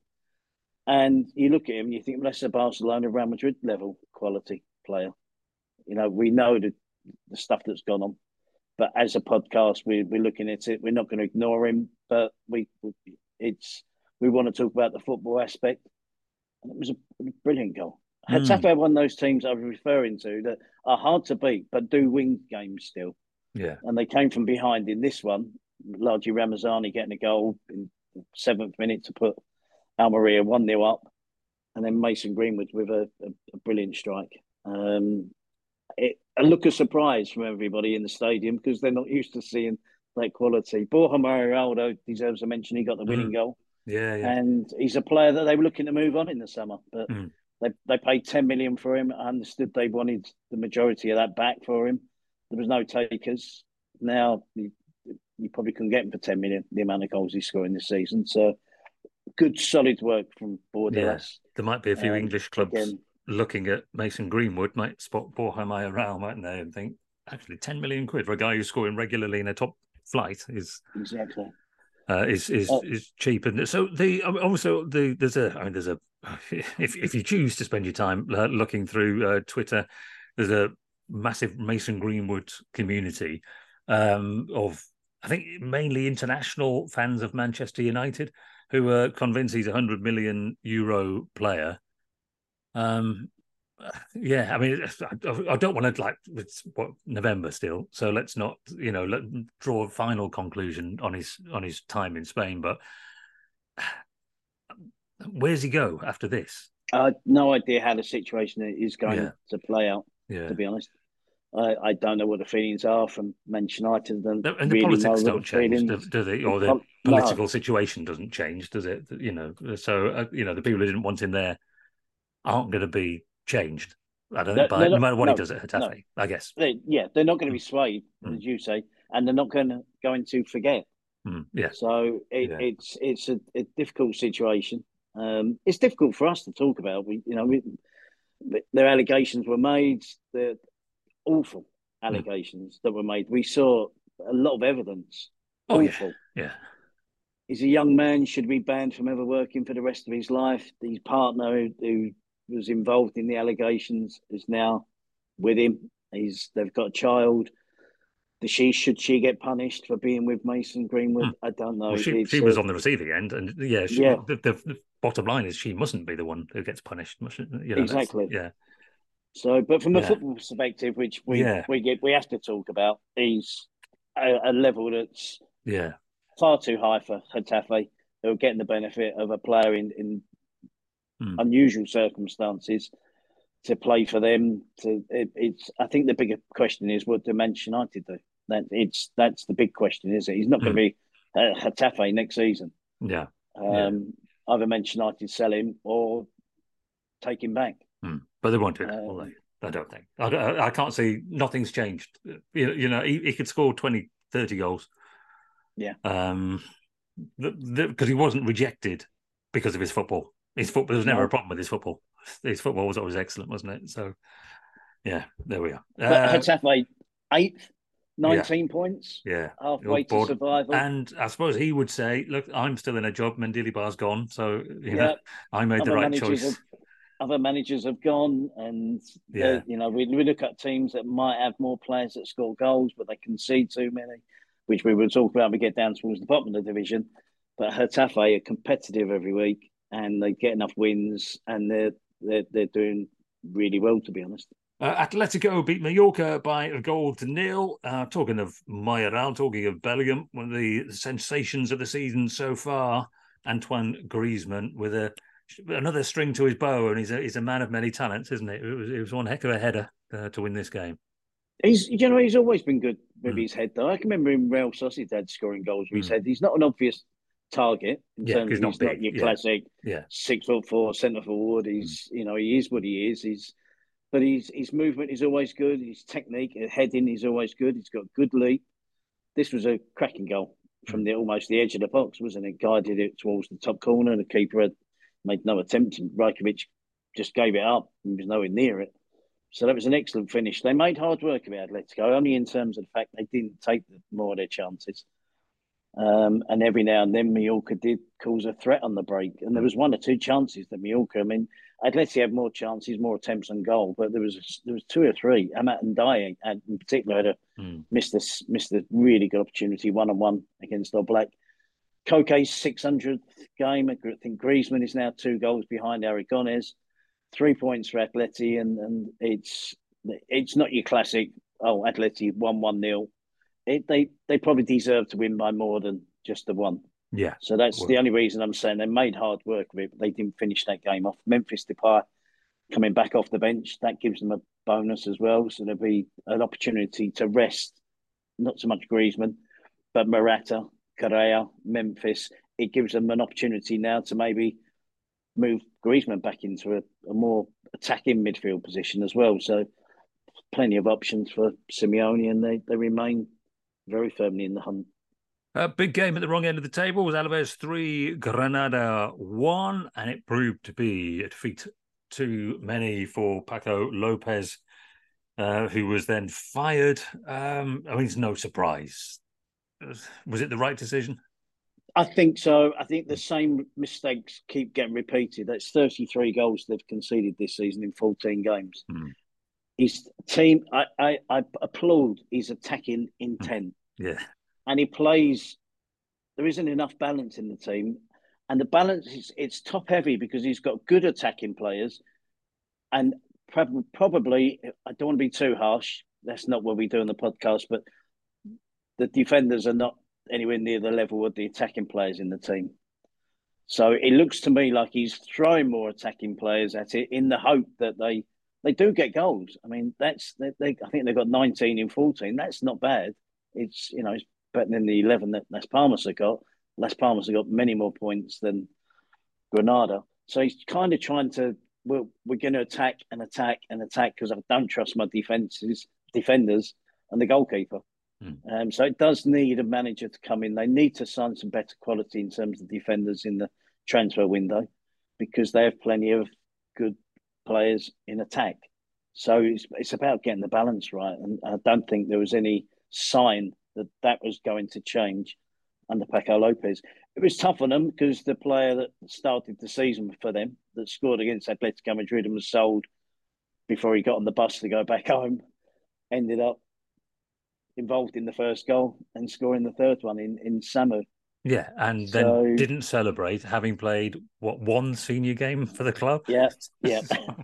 And you look at him and you think, well, that's a Barcelona, Real Madrid level quality player. You know, we know the, the stuff that's gone on. But as a podcast, we, we're looking at it. We're not going to ignore him, but we it's we want to talk about the football aspect. And it was a brilliant goal. Mm, Getafe are one of those teams I was referring to that are hard to beat, but do win games still. yeah. And they came from behind in this one. Largely Ramazani getting a goal in the seventh minute to put Almeria one nil up. And then Mason Greenwood with a, a, a brilliant strike. Um, it, a look of surprise from everybody in the stadium because they're not used to seeing that quality. Borja Mayoral deserves a mention. He got the winning Mm, goal. yeah, yeah. And he's a player that they were looking to move on in the summer. But Mm, they, they paid ten million for him. I understood they wanted the majority of that back for him. There was no takers. Now, you, you probably couldn't get him for ten million, the amount of goals he's scoring this season. So, good, solid work from yeah. Bordelas. There might be a few Um, English clubs again, looking at Mason Greenwood, might spot Borja Mayoral, mightn't they, and think, actually, ten million quid for a guy who's scoring regularly in a top flight is exactly. uh, is is Oh, is cheap. And so the also the there's a I mean there's a if if you choose to spend your time uh, looking through uh, Twitter, there's a massive Mason Greenwood community um, of I think mainly international fans of Manchester United who are convinced he's a hundred million euro player. Um, yeah, I mean, I, I don't want to like it's what November still, so let's not you know let draw a final conclusion on his on his time in Spain. But where's he go after this? I had no idea how the situation is going Yeah, to play out, yeah, to be honest. I, I don't know what the feelings are from Manchester United. I don't and the really know politics what the don't change, do, feelings. do they? The Or the pol- no, political situation doesn't change, does it? You know, so uh, you know the people who didn't want him there aren't going to be changed. I don't think they're, by they're no not. matter what he No, does at no. Getafe, I guess. They, yeah, they're not going to be Mm, swayed, mm, as you say, and they're not going to going to forget. mm, yeah, So it, yeah. it's it's a, a difficult situation. Um, it's difficult for us to talk about. We, you know, we, their allegations were made. They're awful Mm. allegations that were made. We saw a lot of evidence. Oh yeah, Awful. yeah. He's a young man, should be banned from ever working for the rest of his life. His partner, who, who was involved in the allegations, is now with him. He's they've got a child. Does she should she get punished for being with Mason Greenwood? Mm. I don't know. Well, she she It's was a on the receiving end, and yeah, she, yeah, the, the, the bottom line is she mustn't be the one who gets punished. Mustn't, you know, that's exactly. yeah, So, but from a yeah, football perspective, which we yeah, we get we have to talk about, is a, a level that's yeah. far too high for Getafe, who are getting the benefit of a player in, in Mm. unusual circumstances to play for them. To it, it's, I think the bigger question is what do Manchester United do? That it's that's the big question, is it? He's not going Mm. to be uh, Getafe next season. Yeah, yeah. Um, either Manchester United sell him or take him back. Mm. But they won't do that, will Um, they? I don't think. I, don't, I can't see nothing's changed. You, you know, he, he could score twenty, thirty goals. yeah, Um, because he wasn't rejected because of his football. His football there was never a no. problem with his football. His football was always excellent, wasn't it? So yeah, there we are. But Uh, Getafe eighth, yeah, nineteen points, yeah. You're halfway to bored. survival. And I suppose he would say, "Look, I'm still in a job. Mendilibar's gone, so you know, Yeah, I made the other right managers have choice." other managers have gone, and Yeah, you know we, we look at teams that might have more players that score goals, but they concede too many, which we will talk about when we get down towards the bottom of the division. But Getafe are competitive every week, and they get enough wins, and they're they're they're doing really well, to be honest. uh, Atletico beat Mallorca by a goal to nil. Uh, talking of Mayoral, talking of Bellingham, one of the sensations of the season so far, Antoine Griezmann with a another string to his bow, and he's a he's a man of many talents, isn't it? It was it was one heck of a header uh, to win this game. He's, you know, he's always been good with Mm, his head, though. I can remember him Real Sociedad scoring goals with his mm. head. He's not an obvious target in Yeah, terms because of he's not he's not big. your Yeah, classic yeah, six foot four centre forward. mm, He's, you know, he is what he is. He's, but his his movement is always good. His technique, his heading is always good. He's got good leap. This was a cracking goal mm. from the almost the edge of the box, wasn't it? Guided it towards the top corner. The keeper had made no attempt, and Rajkovic just gave it up. He was nowhere near it. So that was an excellent finish. They made hard work of it, Atletico, only in terms of the fact they didn't take the, more of their chances. Um, and every now and then, Mallorca did cause a threat on the break. And there Mm. was one or two chances that Mallorca, I mean, Atleti had more chances, more attempts on goal, but there was there was two or three. Amat and Dye, and in particular, had a, Mm. missed, a, missed a really good opportunity one on one against Oblak. Koke's six hundredth game. I think Griezmann is now two goals behind Aragonés. Three points for Atleti, and, and it's it's not your classic, oh, Atleti won one nil. It, they, they probably deserve to win by more than just the one. Yeah. So that's Well, the only reason I'm saying they made hard work of it, but they didn't finish that game off. Memphis Depay coming back off the bench, that gives them a bonus as well. So there'll be an opportunity to rest, not so much Griezmann, but Morata, Correa, Memphis. It gives them an opportunity now to maybe move Griezmann back into a, a more attacking midfield position as well. So plenty of options for Simeone, and they, they remain very firmly in the hunt. A big game at the wrong end of the table was Alaves three, Granada one, and it proved to be a defeat too many for Paco Lopez, uh, who was then fired. Um, I mean, it's no surprise. Was it the right decision? I think so. I think the same mistakes keep getting repeated. That's thirty-three goals they've conceded this season in fourteen games. Mm. His team, I, I, I applaud his attacking intent. Yeah. And he plays, there isn't enough balance in the team. And the balance is it's top heavy because he's got good attacking players. And probably, I don't want to be too harsh. That's not what we do on the podcast, but the defenders are not anywhere near the level of the attacking players in the team. So it looks to me like he's throwing more attacking players at it in the hope that they they do get goals. I mean, that's they, they I think they've got nineteen in fourteen. That's not bad. It's you know it's better than the eleven that Las Palmas have got. Las Palmas have got many more points than Granada. So he's kind of trying to we're we're going to attack and attack and attack because I don't trust my defenses defenders and the goalkeeper. Mm. Um, so it does need a manager to come in. They need to sign some better quality in terms of defenders in the transfer window because they have plenty of good players in attack. So it's it's about getting the balance right. And I don't think there was any sign that that was going to change under Paco Lopez. It was tough on them because the player that started the season for them, that scored against Atletico Madrid and was sold before he got on the bus to go back home, ended up involved in the first goal and scoring the third one in, in Samu. Yeah, and so, then didn't celebrate having played, what, one senior game for the club? Yeah, yeah.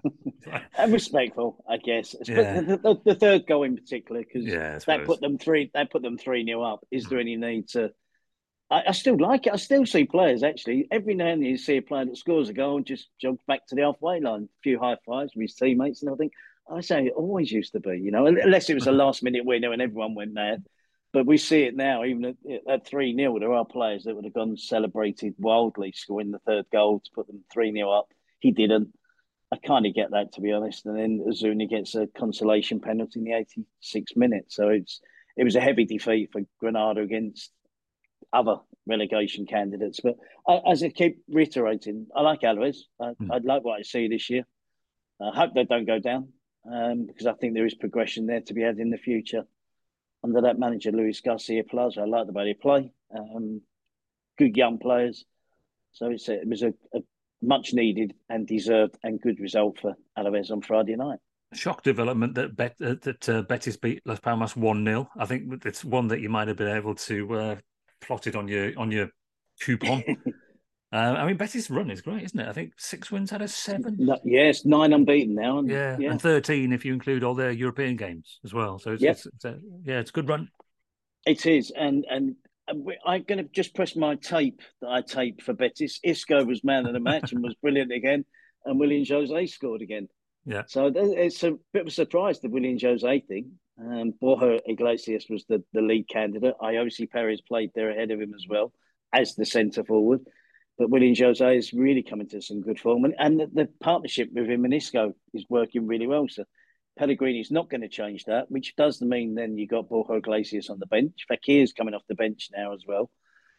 And respectful, I guess. Yeah. The, the, the third goal in particular, because yeah, that put them three that put them three nil up. Is there any need to I, I still like it. I still see players actually. Every now and then you see a player that scores a goal and just jogs back to the halfway line, a few high fives with his teammates, and I think I say it always used to be, you know, unless it was a last minute winner and everyone went mad. But we see it now, even at, at three nil, there are players that would have gone celebrated wildly, scoring the third goal to put them three nil up. He didn't. I kind of get that, to be honest. And then Azuni gets a consolation penalty in the eighty-sixth minute. So it's it was a heavy defeat for Granada against other relegation candidates. But I, as I keep reiterating, I like Alaves. I, mm. I like what I see this year. I hope they don't go down um, because I think there is progression there to be had in the future. Under that manager, Luis Garcia Plaza, I like the way they play. Um, good young players. So it's a, it was a, a much needed and deserved and good result for Alaves on Friday night. Shock development that Bet, uh, that uh, Betis beat Las Palmas one nil. I think it's one that you might have been able to uh, plot it on your on your coupon. uh, I mean, Betis' run is great, isn't it? I think six wins out of seven. No, yes, nine unbeaten now. And, yeah, yeah, and thirteen if you include all their European games as well. So it's, yep. it's, it's a, yeah, it's a good run. It is, and and I'm going to just press my tape that I taped for Betis. Isco was man of the match and was brilliant again, and Willian Jose scored again. Yeah. So it's a bit of a surprise, the Willian Jose thing. Um, Borja Iglesias was the, the lead candidate. Ayosi Perez played there ahead of him as well as the centre forward. But Willian Jose is really coming to some good form. And, and the, the partnership with him and Isco is working really well. So Pellegrini's not going to change that, which does mean then you got Borja Iglesias on the bench. Fekir's coming off the bench now as well.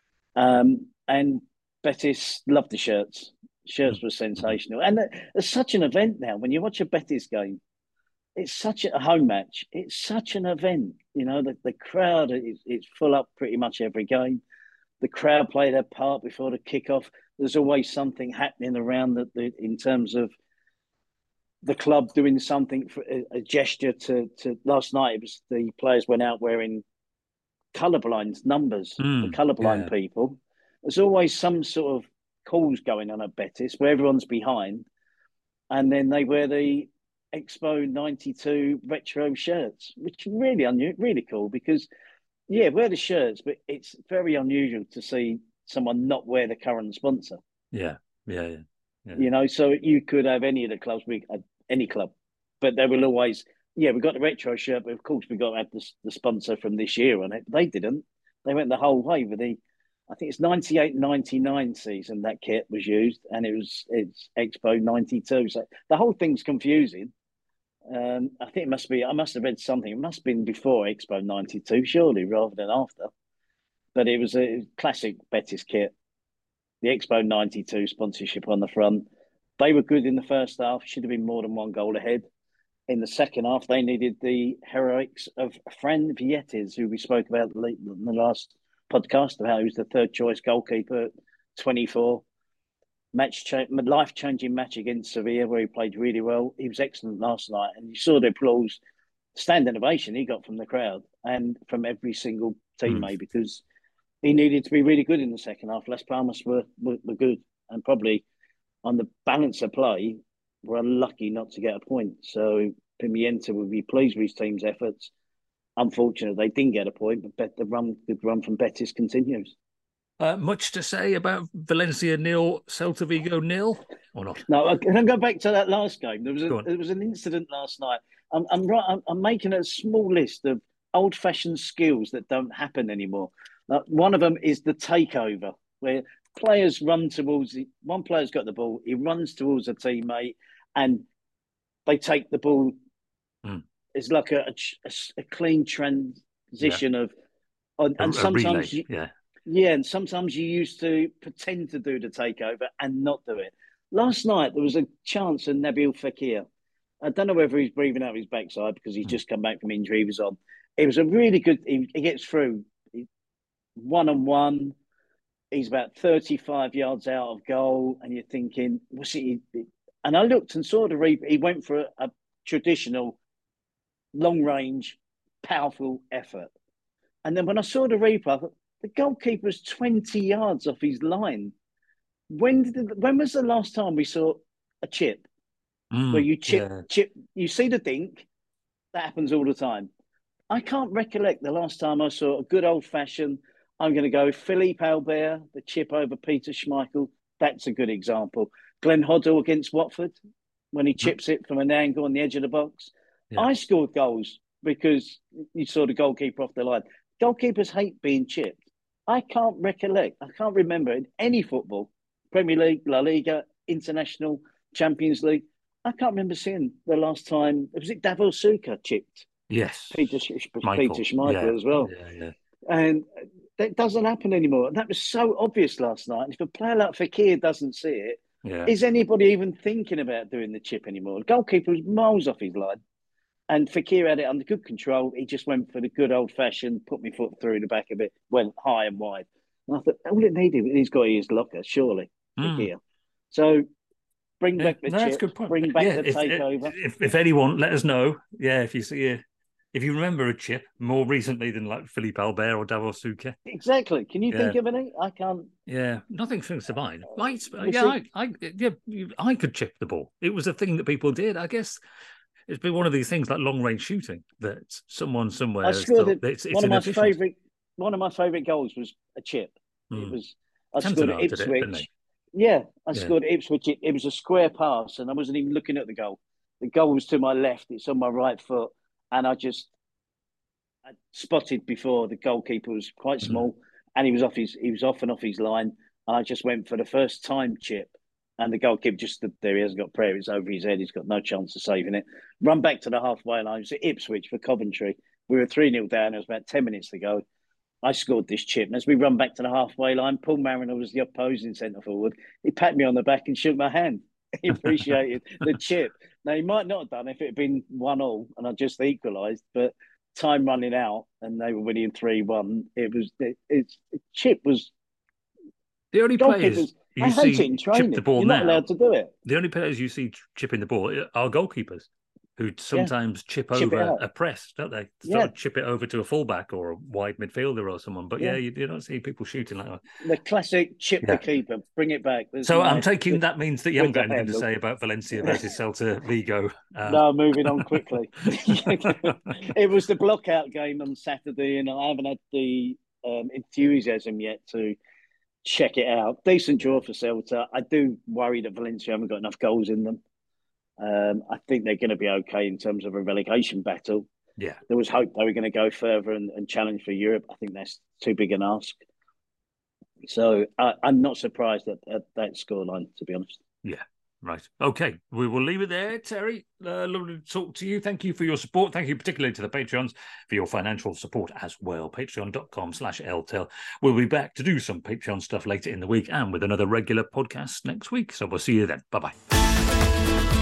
Um, and Betis loved the shirts. Shirts were sensational. And it's such an event now. When you watch a Betis game, it's such a, a home match. It's such an event. You know, the, the crowd is it's full up pretty much every game. The crowd play their part before the kickoff. There's always something happening around the, the in terms of the club doing something, for a, a gesture to, to... Last night, it was the players went out wearing colourblind numbers, mm, the colourblind yeah. people. there's always some sort of calls going on at Betis where everyone's behind, and then they wear the Expo ninety-two retro shirts, which is really unusual, really cool because, yeah, wear the shirts, but it's very unusual to see someone not wear the current sponsor. Yeah, yeah, yeah. yeah. You know, so you could have any of the clubs, we uh, any club, but they will always, yeah, we've got the retro shirt, but of course we've got to have the, the sponsor from this year on it. They didn't. They went the whole way with the, I think it's ninety-eight ninety-nine season that kit was used, and it was it's Expo ninety-two. So the whole thing's confusing. Um, I think it must be, I must have read something. It must have been before Expo ninety-two, surely, rather than after. But it was a classic Betis kit. The Expo ninety-two sponsorship on the front. They were good in the first half, should have been more than one goal ahead. In the second half, they needed the heroics of Fran Vietes, who we spoke about in the last podcast, about who's the third choice goalkeeper at twenty-four. Match cha- life changing match against Sevilla, where he played really well. He was excellent last night, and you saw the applause, standing ovation he got from the crowd and from every single teammate mm. because he needed to be really good in the second half. Las Palmas were, were, were good, and probably on the balance of play, were unlucky not to get a point. So Pimienta would be pleased with his team's efforts. Unfortunately, they didn't get a point, but the run, the run from Betis continues. Uh, much to say about Valencia nil, Celta Vigo nil, or not? No, I can go back to that last game. There was a, there was an incident last night. I'm I'm, right, I'm I'm making a small list of old-fashioned skills that don't happen anymore. Now, one of them is the takeover, where players run towards the, one player's got the ball, he runs towards a teammate, and they take the ball. Mm. It's like a, a, a clean transition yeah. of, and, a, and sometimes a you, yeah. Yeah, and sometimes you used to pretend to do the takeover and not do it. Last night, there was a chance of Nabil Fekir. I don't know whether he's breathing out of his backside because he's mm. just come back from injury. He was on. It was a really good, he, he gets through one on one. He's about thirty-five yards out of goal, and you're thinking, what's he? And I looked and saw the replay. He went for a, a traditional long range, powerful effort. And then when I saw the replay, I thought, the goalkeeper's twenty yards off his line. When did when was the last time we saw a chip mm, where you chip yeah. chip? You see the dink, that happens all the time. I can't recollect the last time I saw a good old fashioned. I'm going to go Philippe Albert, the chip over Peter Schmeichel. That's a good example. Glenn Hoddle against Watford when he chips mm. it from an angle on the edge of the box. Yeah. I scored goals because you saw the goalkeeper off the line. Goalkeepers hate being chipped. I can't recollect. I can't remember in any football, Premier League, La Liga, International, Champions League. I can't remember seeing the last time. Was it Davor Suker chipped? Yes. Peter, Michael. Peter Schmeichel yeah. as well. Yeah, yeah. And that doesn't happen anymore. And that was so obvious last night. And if a player like Fekir doesn't see it, yeah. is anybody even thinking about doing the chip anymore? The goalkeeper was miles off his line. And Fekir had it under good control. He just went for the good old-fashioned, put my foot through the back of it, went high and wide. And I thought, all it needed, he's got his locker, surely, mm. Fekir. So bring yeah, back the no, chip, good point. bring back yeah, the if, takeover. If, if anyone, let us know. Yeah, if you see a, if you remember a chip more recently than like Philippe Albert or Davor Suker. Exactly. Can you yeah. think of any? I can't. Yeah, nothing springs to mind. Might, yeah, I, I, yeah, I could chip the ball. It was a thing that people did. I guess it's been one of these things like long range shooting that someone somewhere. I scored thought, it's, it's one of my favorite. One of my favorite goals was a chip. Mm. It was I Cantona scored at Ipswich. It, yeah, I yeah. scored at Ipswich. It, it was a square pass, and I wasn't even looking at the goal. The goal was to my left. It's on my right foot, and I just I spotted before the goalkeeper was quite small, mm. and he was off his he was off and off his line, and I just went for the first time chip. And the goalkeeper just stood there. He hasn't got prayer. It's over his head. He's got no chance of saving it. Run back to the halfway line. It was at Ipswich for Coventry. We were three nil down. It was about ten minutes to go. I scored this chip. And as we run back to the halfway line, Paul Mariner was the opposing centre forward. He patted me on the back and shook my hand. He appreciated the chip. Now, he might not have done if it had been one all and I just equalised. But time running out and they were winning three one. It was, it, it's, it, chip was... The only players you I see chip the ball You're now, not allowed to do it. The only players you see chipping the ball are goalkeepers who sometimes yeah. chip, chip over a press, don't they? Sort yeah. of chip it over to a fullback or a wide midfielder or someone. But yeah, yeah you, you don't see people shooting like that. The classic chip yeah. the keeper, bring it back. There's so nice I'm taking with, that means that you haven't got anything handle. to say about Valencia versus Celta Vigo. Um, no, moving on quickly. It was the block-out game on Saturday, and I haven't had the um, enthusiasm yet to check it out. Decent draw for Celta. I do worry that Valencia haven't got enough goals in them. Um, I think they're going to be okay in terms of a relegation battle. Yeah, there was hope they were going to go further and, and challenge for Europe. I think that's too big an ask. So I, I'm not surprised at, at that scoreline, to be honest. Yeah, right. Okay, we will leave it there, Terry. Uh, lovely to talk to you. Thank you for your support. Thank you particularly to the Patreons for your financial support as well. Patreon.com slash LTEL. We'll be back to do some Patreon stuff later in the week and with another regular podcast next week. So we'll see you then. Bye-bye.